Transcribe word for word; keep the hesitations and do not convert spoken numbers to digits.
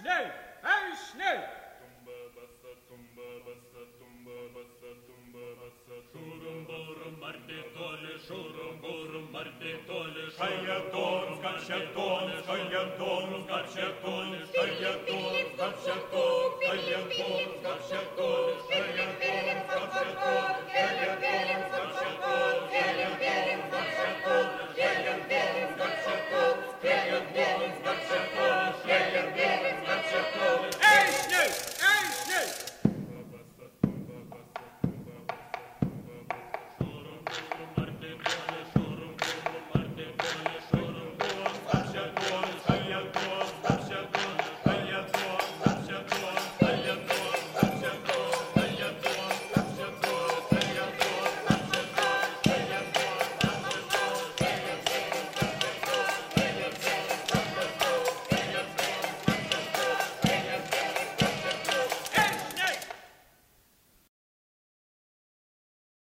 schnell, ei, schnell! Tumba, bassa, tumba, bassa, tumba, bassa, tumba, bassa, šurum, burum, martitoli, šurum, burum, martitoli, šajaton, skapšeton, šajaton, skapšeton, šajaton, skapšeton, šajaton, skapšeton, šajaton, skapšeton, šajaton,